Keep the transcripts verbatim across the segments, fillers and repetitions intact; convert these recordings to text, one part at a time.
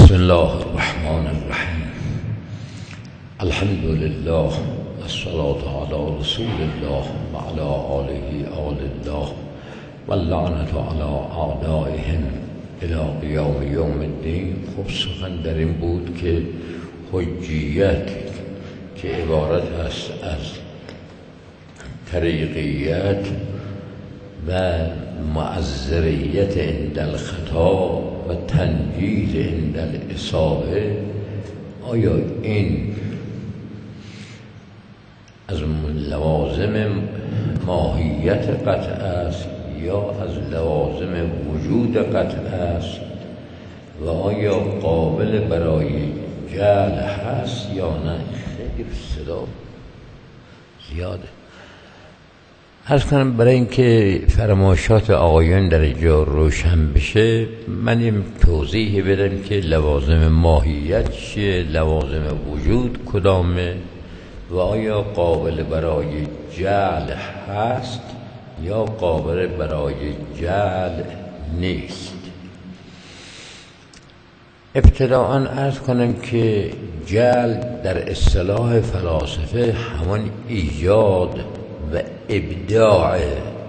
بسم الله الرحمن الرحیم. الحمد لله والصلاة على رسول الله وعلى آله آل الله واللعنة على اعدائهم الى قیام یوم الدین. خب سخن در این بود که حجیت که عبارت است از طریقیت و معذریت عند الخطا و تنجیز عند الاصابه، آیا این از لوازم ماهیت قطع است یا از لوازم وجود قطع است و آیا قابل برای جعل هست یا نه؟ خیلی صدا زیاده. عرض کنم برای اینکه فرمایشات آقایان در اینجا روشن بشه، من این توضیحی بدم که لوازم ماهیت چیه، لوازم وجود کدامه و آیا قابل برای جعل هست یا قابل برای جعل نیست. ابتداءً عرض کنم که جعل در اصطلاح فلاسفه همان ایجاد و ابداع.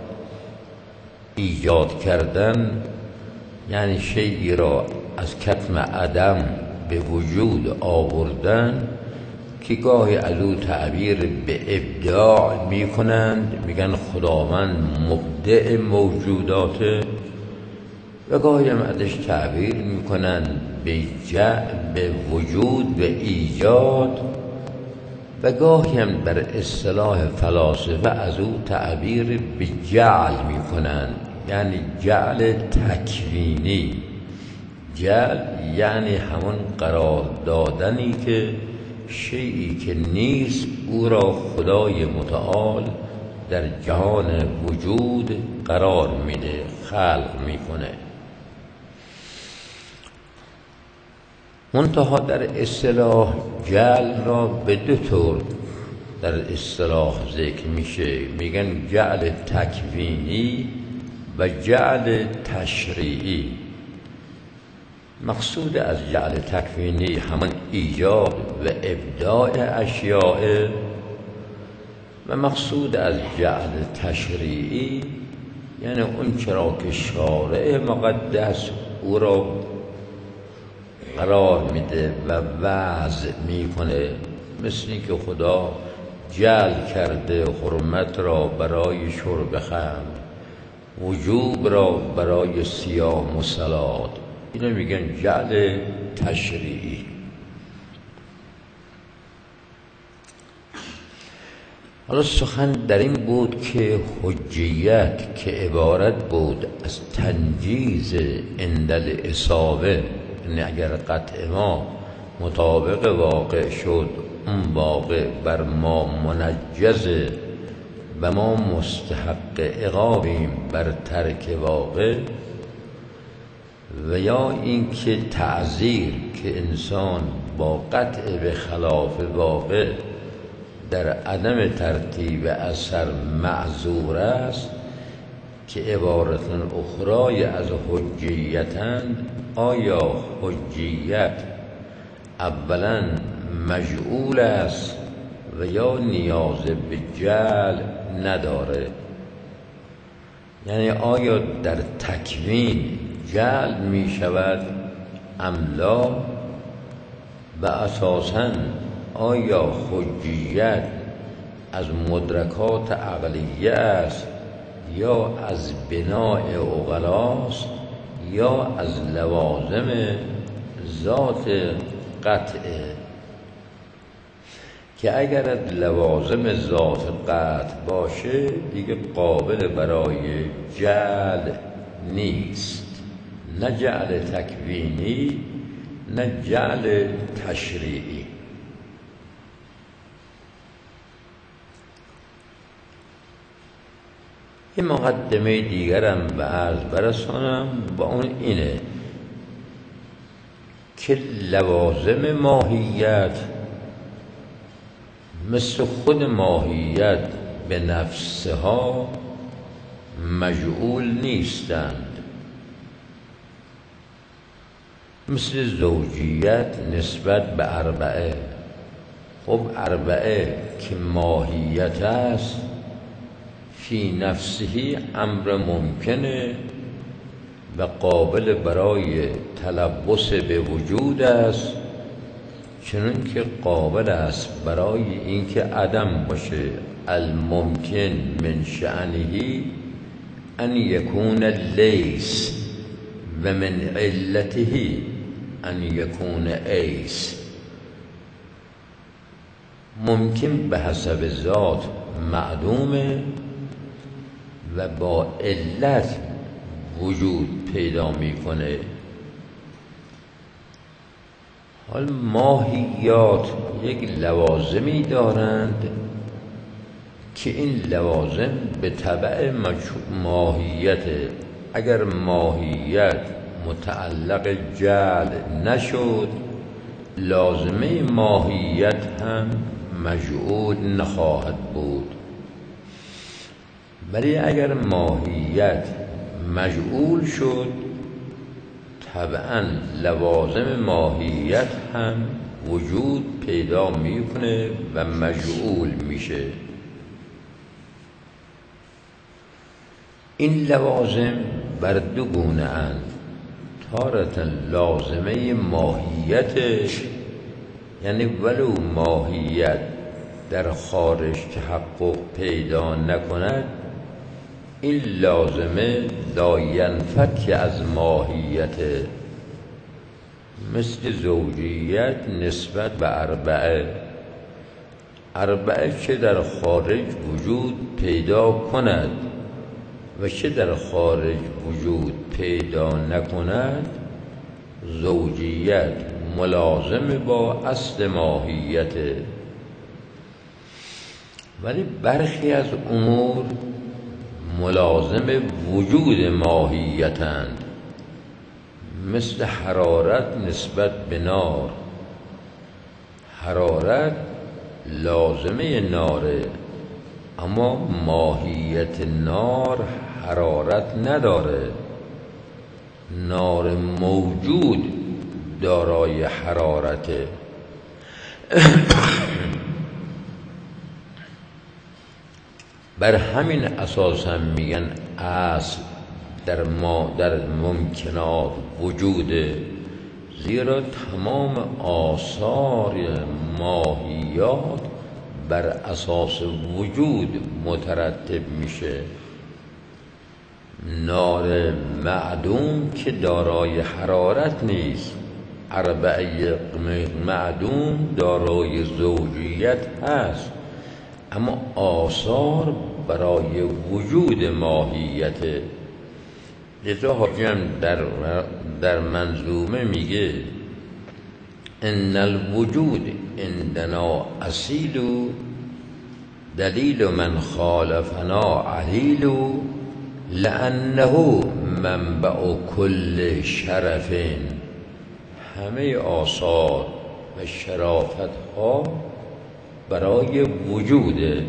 ایجاد کردن یعنی شیئی را از کتم عدم به وجود آوردن، که گاهی از او تعبیر به ابداع می کنند، میگن خداوند مبدع موجوداته، و گاهی هم ازش تعبیر می کنند به جعل، به وجود و ایجاد، و گاهی هم در اصطلاح فلاسفه از او تعبیر به جعل می کنند، یعنی جعل تکوینی. جعل یعنی همون قرار دادنی که شیئی که نیست او را خدای متعال در جهان وجود قرار میده، خلق میکنه. منتها در اصطلاح جعل را به دو طور در اصطلاح ذکر میشه، میگن جعل تکوینی و جعل تشریعی. مقصود از جعل تکوینی همان ایجاد و ابداع اشیاء، و مقصود از جعل تشریعی یعنی اون چرا که شارع مقدس او را قرار میده و وضع میکنه، مثل این که خدا جعل کرده حرمت را برای شرب خمر، وجوب را برای صیام و صلات. اینو میگن جعل تشریعی. حالا سخن در این بود که حجیت که عبارت بود از تنجیز عند الاصابه، یعنی اگر قطع ما مطابق واقع شد، اون واقع بر ما منجزه و ما مستحق عقابیم بر ترک واقع، و یا اینکه تعذیر که انسان با قطع به خلاف واقع در عدم ترتیب اثر معذور است، که عبارت اخرای از حجیتند. آیا حجیت اولا مجعول است و یا نیاز به جعل نداره؟ یعنی آیا در تکوین جعل می شود ام لا؟ و اساساً آیا حجیت از مدرکات عقلیه است یا از بناء عقلاست یا از لوازم ذات قطعه؟ که اگر از لوازم ذات قطع باشه دیگه قابل برای جعل نیست، نه جعل تکوینی نه جعل تشریعی. این مقدمه دیگرم به عرض برسانم و اون اینه که لوازم ماهیت مثل خود ماهیت به نفسها مجعول نیستند، مثل زوجیت نسبت به اربعه. خب اربعه که ماهیت است فی نفسهی امر ممکنه و قابل برای تلبس به وجود است، چنون که قابل است برای اینکه عدم باشه. الممکن من شأنه ان یکون لیس و من علته ان یکون ایس. ممکن به حسب ذات معدومه و با علت وجود پیدا میکنه. حال ماهیات یک لوازمی دارند که این لوازم به تبع ماهیت. اگر ماهیت متعلق جعل نشد، لازمه ماهیت هم مجعول نخواهد بود. ولی اگر ماهیت مجعول شد، طبعا لوازم ماهیت هم وجود پیدا میکنه و مجعول میشه. این لوازم بر دو گونه اند. تارة لازمه ماهیت، یعنی ولو ماهیت در خارج تحقق پیدا نکند، این لازمه لا ینفک از ماهیت. مثل زوجیت نسبت به اربعه. اربعه چه در خارج وجود پیدا کند و چه در خارج وجود پیدا نکند، زوجیت ملازم با اصل ماهیت. ولی برخی از امور ملازم وجود ماهیتند، مثل حرارت نسبت به نار. حرارت لازمه ناره، اما ماهیت نار حرارت نداره. نار موجود دارای حرارته. بر همین اساس هم میگن اصل در ما در ممکنات وجوده، زیرا تمام آثار ماهیات بر اساس وجود مترتب میشه. نار معدوم که دارای حرارت نیست، اربعه معدوم دارای زوجیت هست، اما آثار برای وجود ماهیت. لذا حاجی هم در, در منظومه میگه ان الوجود عندنا اصیل دلیل من خالفنا علیل لانه منبع کل شرف. همه آثار و شرافت ها برای وجوده.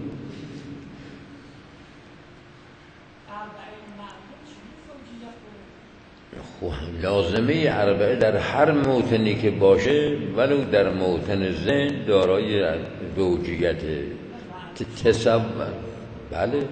لازمه اربعه در هر موطنی که باشه، ولو در موطن ذهن دارای زوجیت تصور. بله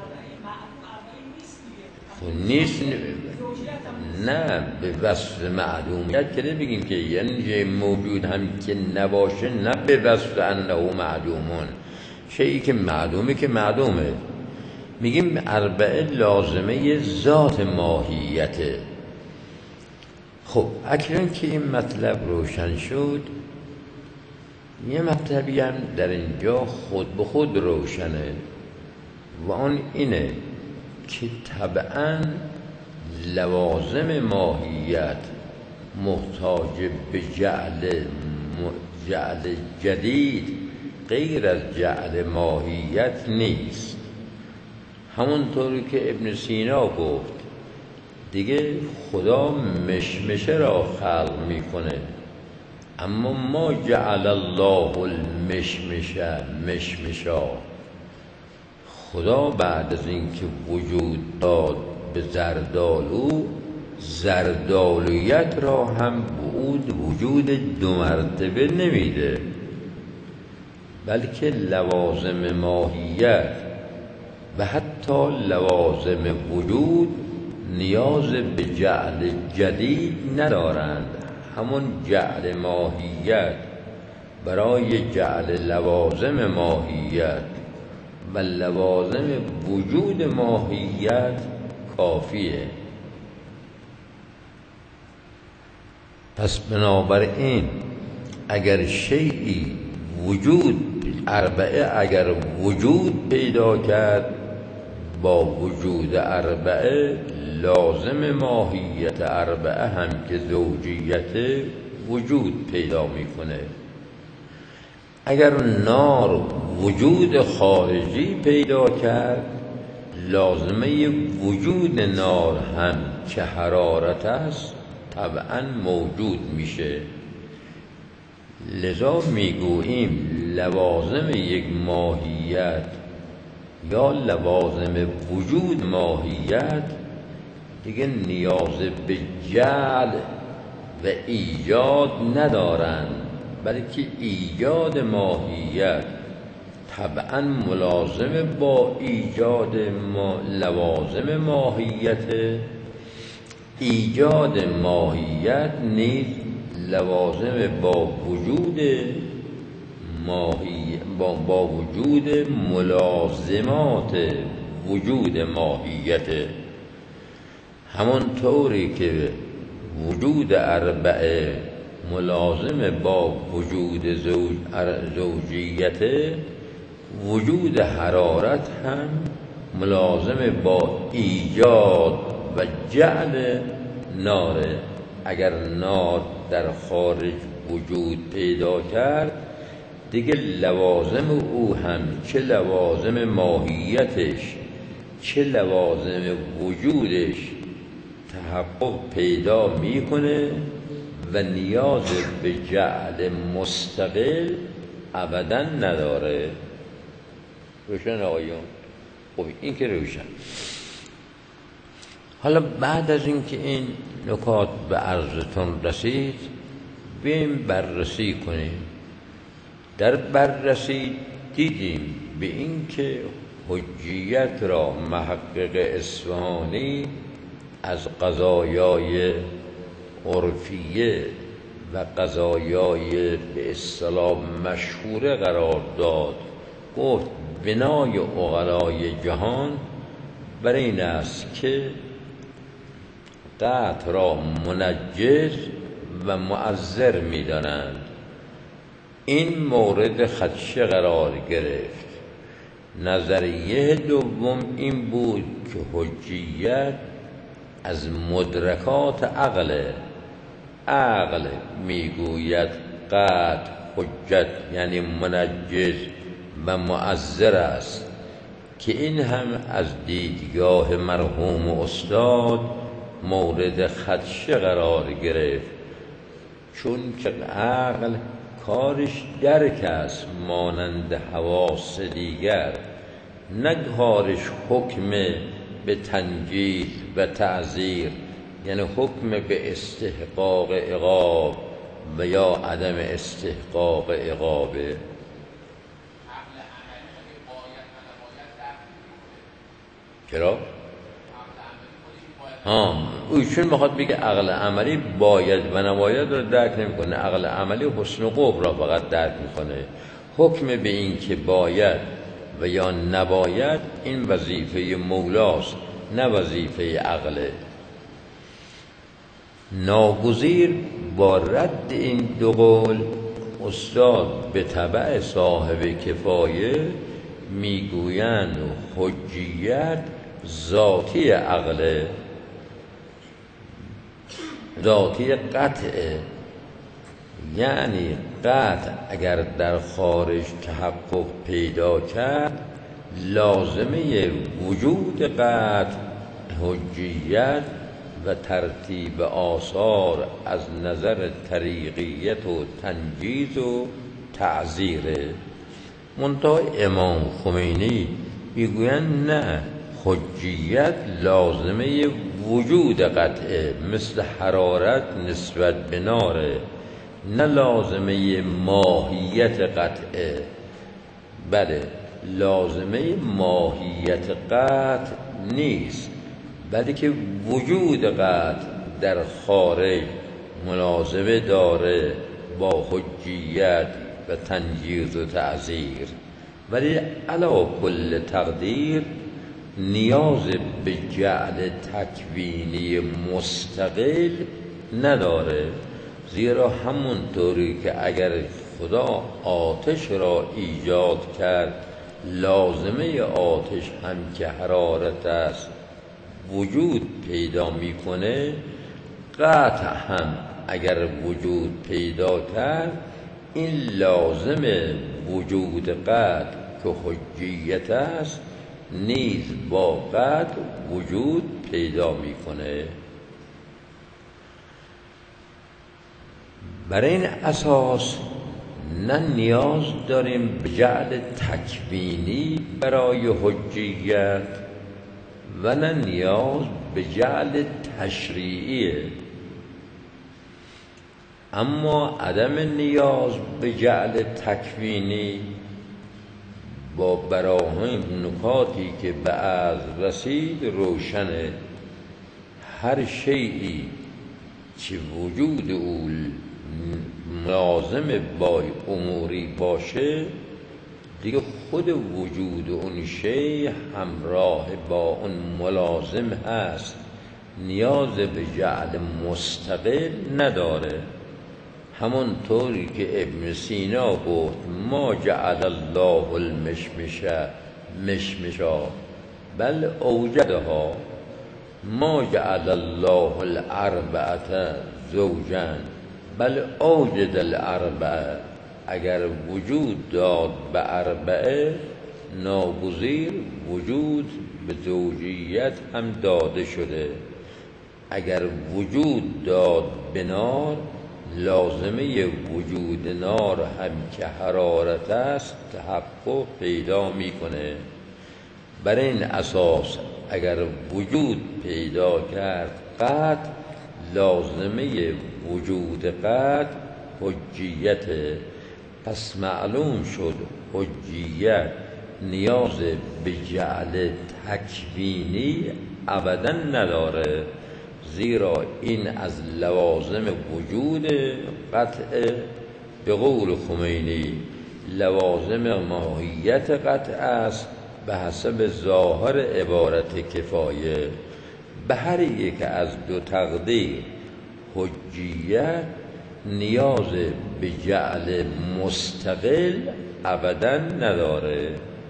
خب نیست، نه به وصف معدومیت که بگیم که یعنی موجود هم که نباشه، نه به وصف انه معدومون. شیئی که معدومه که معدومه. میگیم اربعه لازمه ذات ماهیته. خب اکنون که این مطلب روشن شد، یه مطلبی هم در اینجا خود به خود روشنه و آن اینه که طبعاً لوازم ماهیت محتاج به جعل جعل جدید غیر از جعل ماهیت نیست. همونطوری که ابن سینا گفت دیگه خدا مشمشه را خلق میکنه، اما ما جعل الله المشمشه مشمشا. خدا بعد از اینکه وجود داد به زردالو، زردالویت را هم بعود وجود دو مرتبه نمیده، بلکه لوازم ماهیت و حتی لوازم وجود نیاز به جعل جدید ندارند. همون جعل ماهیت برای جعل لوازم ماهیت و لوازم وجود ماهیت کافیه. پس بنابراین اگر شیئی وجود اربعه اگر وجود پیدا کرد، با وجود اربعه لازم ماهیت اربعه هم که زوجیت وجود پیدا میکنه. اگر نار وجود خارجی پیدا کرد، لازمه وجود نار هم که حرارت است طبعا موجود میشه. لذا میگوییم لوازم یک ماهیت یا لوازم وجود ماهیت دیگه نیاز به جعل و ایجاد ندارند، بلکه ایجاد ماهیت طبعا ملازم با ایجاد ما لوازم ماهیت. ایجاد ماهیت نیز لوازم با وجود ماهی با, با وجود ملازمات وجود ماهیت. همون طوری که وجود اربعه ملازم با وجود زوج زوجیت، وجود حرارت هم ملازم با ایجاد و جعل ناره. اگر نار در خارج وجود پیدا کرد، دیگه لوازم او هم چه لوازم ماهیتش چه لوازم وجودش تحقق پیدا میکنه و نیاز به جعل مستقل ابدا نداره. روشن آقایون؟ خب این که روشن. حالا بعد از اینکه این نکات به عرضتون رسید، بیاییم بررسی کنیم. در بررسی دیدیم به اینکه حجیت را محقق اصفهانی از قضایای عرفیه و قضایای به اصطلاح مشهوره قرار داد. گفت بنای عقلای جهان بر این است که قطع را منجز و معذر می دانند. این مورد خدشه قرار گرفت. نظریه دوم این بود که حجیت از مدرکات عقل عقل میگوید قطع حجت یعنی منجز و معذر است، که این هم از دیدگاه مرحوم استاد مورد خدشه قرار گرفت، چون که عقل کارش درک است مانند حواس دیگر، نه کارش حکم به تنجیل و تعزیر یعنی حکم به استحقاق عقاب و یا عدم استحقاق عقابه. چرا؟ ها ایشون میخواد بگه عقل عملی باید و نباید رو درک نمیکنه، عقل عملی حسن و قبح را فقط درک میکنه. حکم به این که باید و یا نباید این وظیفه مولاست، نه وظیفه عقله. ناگزیر با رد این دو قول، استاد به تبع صاحب کفایه میگویند حجیت ذاتی عقله، ذاتی قطعه، یعنی قطع اگر در خارج تحقق پیدا کرد، لازمه وجود قطع حجیت و ترتیب آثار از نظر طریقیت و تنجیز و تعزیره. منتها امام خمینی میگویند نه، حجیت لازمه وجود قطعه مثل حرارت نسبت به ناره، نه لازمه ماهیت قطعه. بله، لازمه ماهیت قطع نیست، بلکه وجود قطع در خارج ملازمه داره با حجیت و تنجیز و تعزیر، ولی علا کل تقدیر نیاز به جعل تکوینی مستقل نداره. زیرا همونطوری که اگر خدا آتش را ایجاد کرد، لازمه آتش هم که حرارت است وجود پیدا میکنه، قطع هم اگر وجود پیدا کرد، این لازم وجود قطع که حجیت است نیز با قطع وجود پیدا میکنه. برای این اساس نه نیاز داریم به جعل تکوینی برای حجیت و نه نیاز به جعل تشریعیه. اما عدم نیاز به جعل تکوینی با براهین نکاتی که به از رسید روشنه. هر شیئی که وجود او لازم با اموری باشه، دیگه خود وجود اون شی همراه با اون ملازم هست، نیاز به جعل مستقل نداره. همون طوری که ابن سینا گفت ما جعل الله المشمش مشمشا بل اوجدها، ما جعل الله الاربعه زوجا بل اوجد الاربعه. اگر وجود داد به اربعه، ناگزیر وجود به زوجیت هم داده شده. اگر وجود داد به نار، لازمه وجود نار هم که حرارت است تحقق پیدا میکنه. برای این اساس اگر وجود پیدا کرد قطع، لازمه وجود قطع حجیت. پس معلوم شد حجیت نیاز به جعل تکوینی ابدا نداره، زیرا این از لوازم وجود قطع. به قول خمینی لوازم ماهیت قطع است به حسب ظاهر عبارت کفایه. به هر یک از دو تقدیر حجیت نیاز به جعل مستقل ابدا نداره.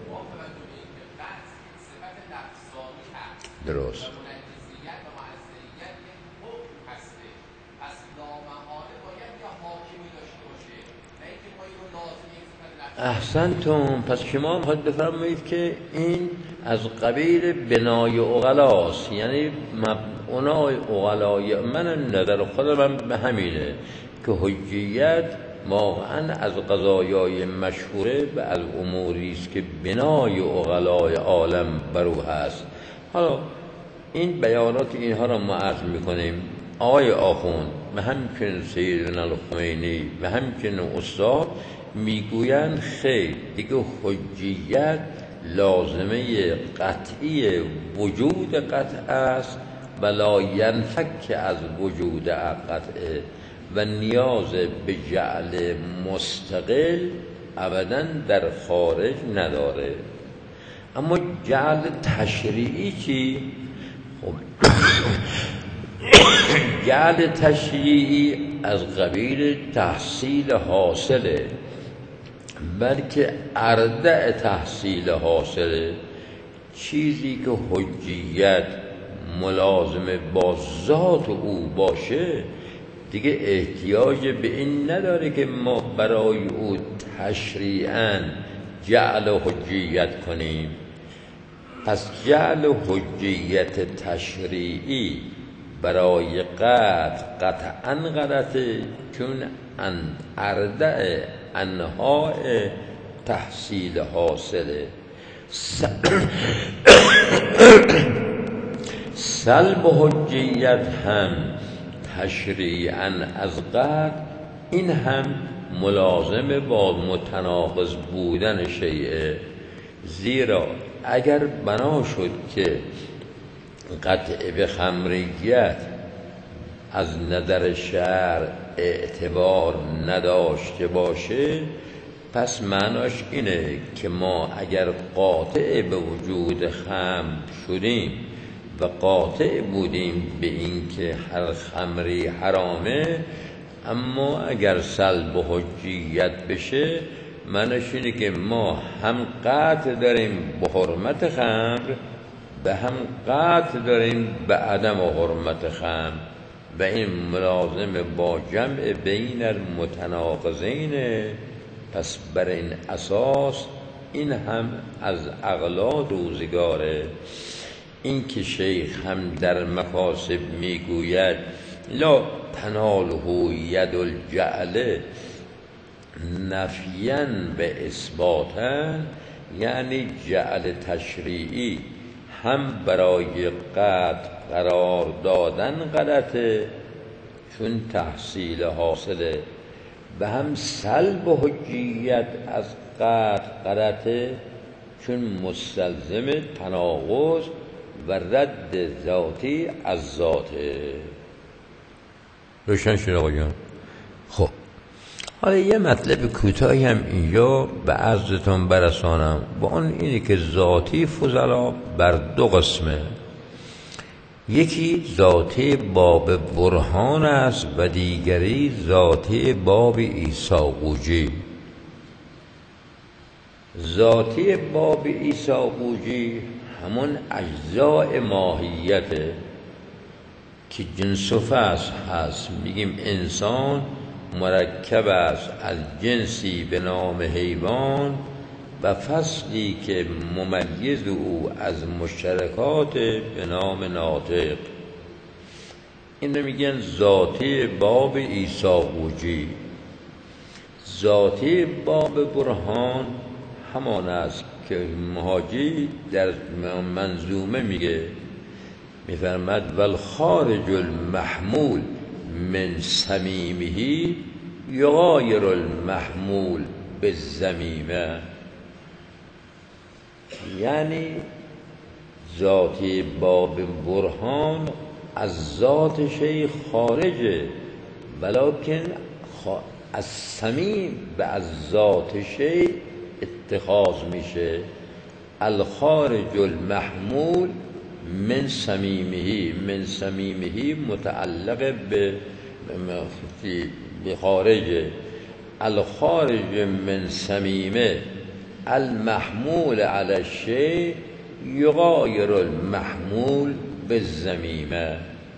درست. احسنتم. پس شما میخواید بفرمایید که این از قبیل بنای عقلاست، یعنی اونای عقلای من نظر خودم به همینه که حجیت واقعا از قضایای مشهوره و از اموری است که بنای عقلای عالم برو هست. حالا این بیانات اینها را ما عرض میکنیم. آقای آخوند و همچنین سیدنا الخمینی و همچنین استاد میگویند خیر، دیگه حجیت لازمه قطعی وجود قطع است و لا ینفک از وجود قطع و نیاز به جعل مستقل ابدا در خارج نداره. اما جعل تشریعی چی؟ خب جعل تشریعی از قبیل تحصیل حاصله، بلکه اردع تحصیل حاصله. چیزی که حجیت ملازم با ذات او باشه، دیگه احتیاج به این نداره که ما برای او تشریعاً جعل حجیت کنیم. پس جعل حجیت تشریعی برای قطع قطعاً غلطه، چون ان اردع انواع تحصیل حاصله. سلب حجیت هم تشریعاً از قطع، این هم ملازم با متناقض بودن شیء. زیرا اگر بنا شد که قطع به خمریت از نظر شرع اعتبار نداشته باشه، پس معناش اینه که ما اگر قاطع به وجود خمر شدیم و قاطع بودیم به این که هر خمری حرامه، اما اگر سلب و حجیت بشه معناش اینه که ما هم قطع داریم به حرمت خمر و هم قطع داریم به عدم حرمت خمر، و این ملازم با جمع بین المتناقضین. پس بر این اساس این هم از اغلاط روزگاره. این که شیخ هم در مکاسب میگوید لا تناله ید الجعل نفیاً به اثباتاً، یعنی جعل تشریعی هم برای قطع قرار دادن غلطه چون تحصیل حاصله، و هم سلب حجیت از قطع غلطه چون مستلزم تناقض و رد ذاتی از ذاته. روشن شد آقایان؟ خب حالا یه مطلب کوتاهی هم اینجا به عرضتون برسانم، با اون اینه که ذاتی فضلا بر دو قسمه. یکی ذاتی باب برهان است و دیگری ذاتی باب ایثاقوجی. ذاتی باب ایثاقوجی همون اجزاء ماهیته که جنس و فصل هست. میگیم انسان مرکب است از جنسی به نام حیوان و فصلی که ممیز او از مشترکات به نام ناطق. این رو میگن ذاتی باب ایثاقوجی. ذاتی باب برهان همان است که مهاجی در منظومه میگه، میفرمد والخارج المحمول من صمیمه یغایر المحمول بالذمیمه. یعنی ذاتی باب برهان از ذات شیء خارجه، ولکن از صمیم و از ذات شیء اتخاذ میشه. الخارج المحمول من صمیمه، من صمیمه متعلق به بخارجه. الخارج من صمیمه المحمول على الشیء یغایر المحمول بالذمیمه.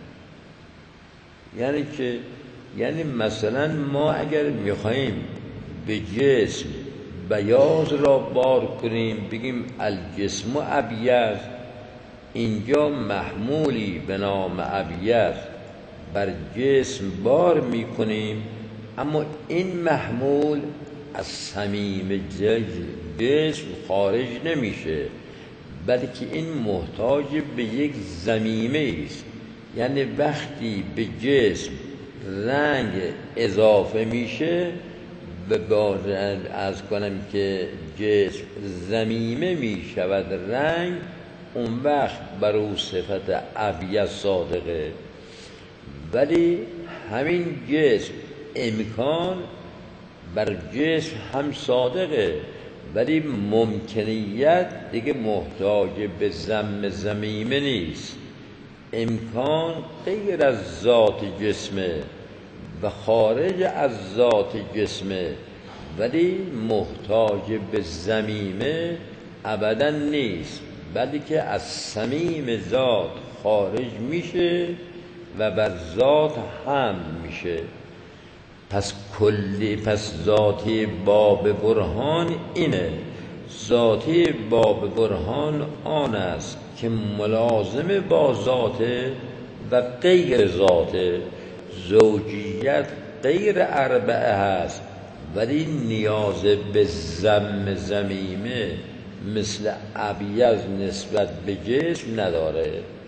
یعنی که یعنی مثلا ما اگر میخواییم به جسم بیاض را بار کنیم بگیم الجسم ابیض، اینجا محمولی به نام ابیض بر جسم بار میکنیم، اما این محمول از صمیم جسم خارج نمیشه، بلکه این محتاج به یک ضمیمه است. یعنی وقتی به جسم رنگ اضافه میشه و با از کنم که جسم ضمیمه میشود رنگ، اون وقت بر او صفت ابیض صادقه. ولی همین جسم امکان بر جسم هم صادقه، ولی ممکنیت دیگه محتاج به ضم ضمیمه نیست. امکان غیر از ذات جسمه و خارج از ذات جسمه، ولی محتاج به ضمیمه ابدا نیست، بلکه از صمیم ذات خارج میشه و بر ذات هم میشه. پس کلی پس ذاتی باب برهان اینه. ذاتی باب برهان آن است که ملازم با ذاته و غیر ذاته. زوجیت غیر اربعه هست، ولی نیاز به ضم ضمیمه مثل ابیض نسبت به جسم نداره.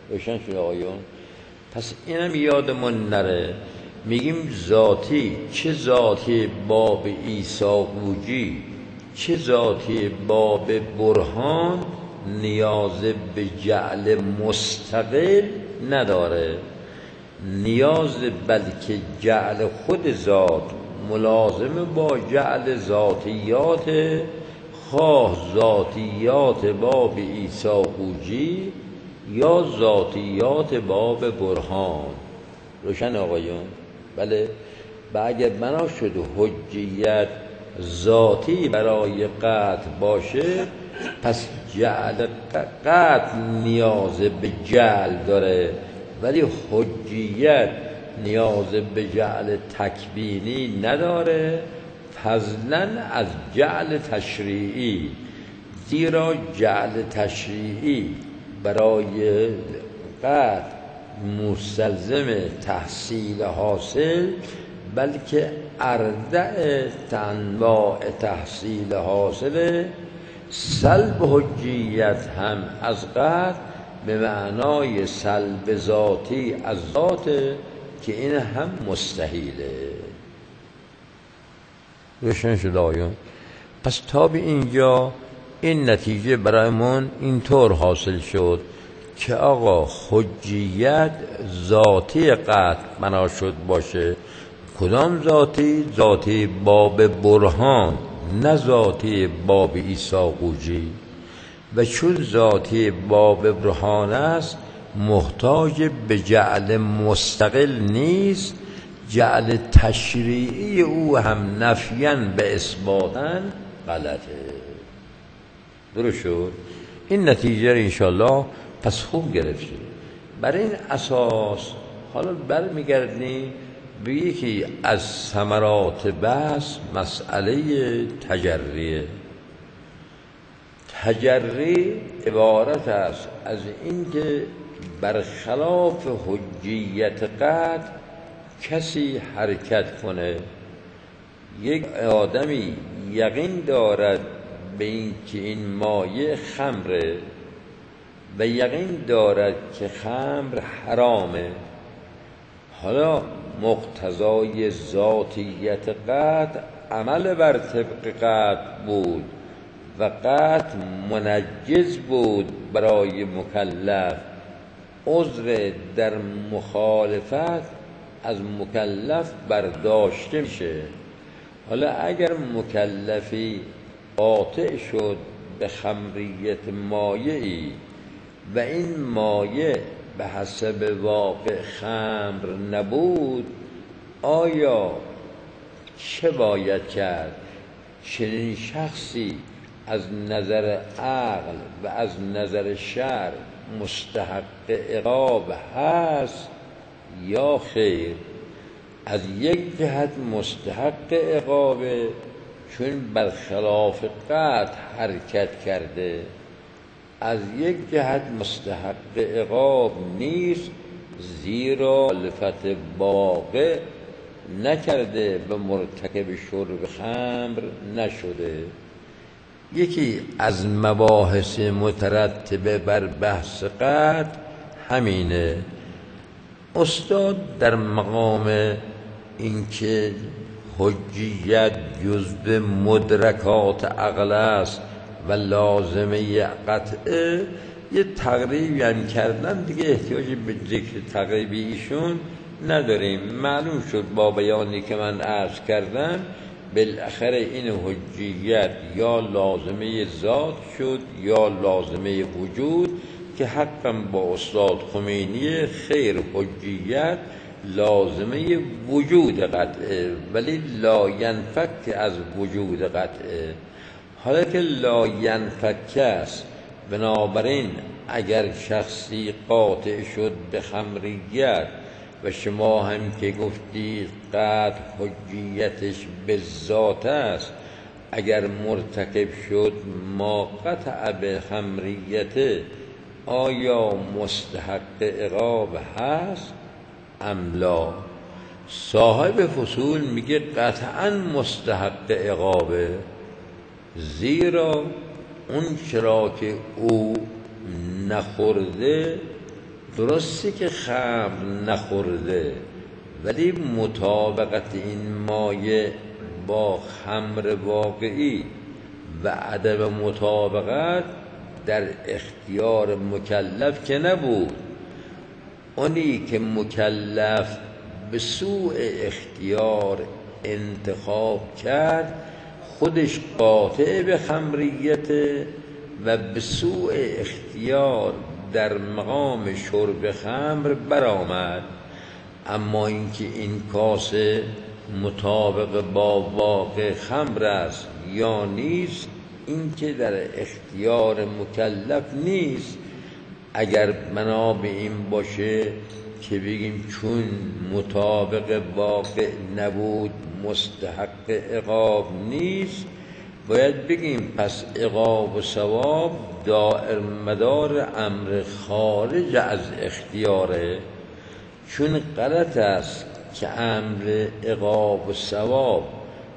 روشن شد آقایون؟ پس اینم یادمون نره، میگیم ذاتی، چه ذاتی باب عیسی قوجی، چه ذاتی باب برهان نیاز به جعل مستقل نداره، نیاز بلکه جعل خود ذات ملازم با جعل ذاتیات، خواه ذاتیات باب عیسی قوجی یا ذاتیات باب برهان. روشن آقایون؟ بله. و اگر بنا شد حجیت ذاتی برای قطع باشه، پس جعل قطع نیاز به جعل داره، ولی حجیت نیاز به جعل تکوینی نداره، فضلا از جعل تشریعی. زیرا جعل تشریعی برای قطع مستلزم تحصیل حاصل، بلکه اردع انواع تحصیل حاصل. سلب حجیت هم از قطع به معنای سلب ذاتی از ذات، که این هم مستحیله. روشن شد آیون؟ پس تا به اینجا این نتیجه برایمون اینطور حاصل شد که آقا حجیت ذاتی قطع بنا شد باشه. کدام ذاتی؟ ذاتی باب برهان، نه ذاتی باب عیسی قوجی. و چون ذاتی باب برهان است، محتاج به جعل مستقل نیست. جعل تشریعی او هم نفیاً به اثباتاً غلطه. درست شد؟ این نتیجه رو انشالله پس خوب گرفتیم. برای این اساس حالا برمیگردیم به یکی از ثمرات بحث، مسئله تجریه. تجری عبارت است از اینکه برخلاف حجیت قطع کسی حرکت کنه. یک آدمی یقین دارد به این که این مایه خمره و یقین دارد که خمر حرامه. حالا مقتضای ذاتیت قطع عمل بر طبق قطع بود و قطع منجز بود برای مکلف. عذر در مخالفت از مکلف برداشته میشه. حالا اگر مکلفی قاطع شد به خمریت مایعی و این مایع به حسب واقع خمر نبود، آیا چه باید کرد؟ چنین شخصی از نظر عقل و از نظر شرع مستحق عقاب هست یا خیر؟ از یک جهت مستحق عقابه، چون برخلاف قطع حرکت کرده. از یک جهت مستحق عقاب نیست، زیرا مخالفت واقع نکرده، به مرتکب شرب خمر نشده. یکی از مباحث مترتبه بر بحث قطع همینه. استاد در مقام اینکه حجیت جزء مدرکات عقل است و لازمه قطعه یه تقریبی هم کردن، دیگه احتیاجی به ذکر تقریبی ایشون نداریم. معلوم شد با بیانی که من عرض کردم بالاخره این حجیت یا لازمه ذات شد یا لازمه وجود، که حقم با استاد خمینی خیر حجیت لازمه وجود قطعه، ولی لا ینفک از وجود قطعه. حالا که لا ینفک است، بنابراین اگر شخصی قاطع شد به خمریت و شما هم که گفتید قطع حجیتش به ذات است، اگر مرتکب شد ما قطع به خمریت، آیا مستحق عقاب هست ام لا؟ صاحب فصول میگه قطعا مستحق عقابه، زیرا اون چرا که او نخورده درسته که خمر نخورده، ولی مطابقت این مایه با خمر واقعی و عدم مطابقت در اختیار مکلف که نبود. اونی که مکلف به سوء اختیار انتخاب کرد خودش قاطع به خمریت و به سوء اختیار در مقام شرب خمر برآمد. اما اینکه این کاسه مطابق با واقع خمر است یا نیست، اینکه در اختیار مکلف نیست. اگر بنا به این باشه که بگیم چون مطابق واقع نبود مستحق عقاب نیست، باید بگیم پس عقاب و ثواب دائر مدار امر خارج از اختیاره. چون غلط است که امر عقاب و ثواب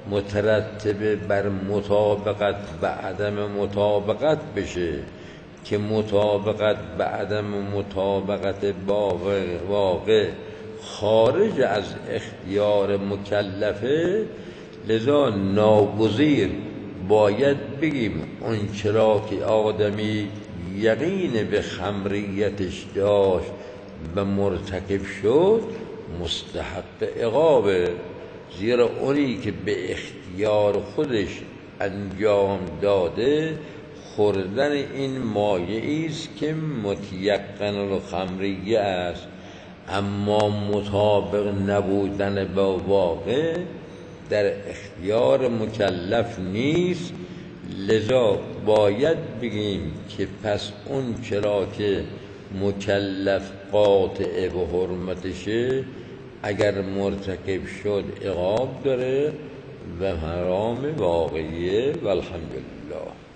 مترتب بر مطابقت و عدم مطابقت بشه که مطابقت و عدم مطابقت با واقع خارج از اختیار مکلفه. لذا ناگزیر باید بگیم اون چرا که آدمی یقین به خمریتش داشت و مرتکب شد مستحق عقابه، زیرا اونی که به اختیار خودش انجام داده خوردن این مایعی است که متیقن الخمریه است، اما مطابق نبودن با واقع در اختیار مکلف نیست. لذا باید بگیم که پس اون چرا که مکلف قاطع به حرمتشه اگر مرتکب شد عقاب داره و حرام واقعیه. والحمدلله.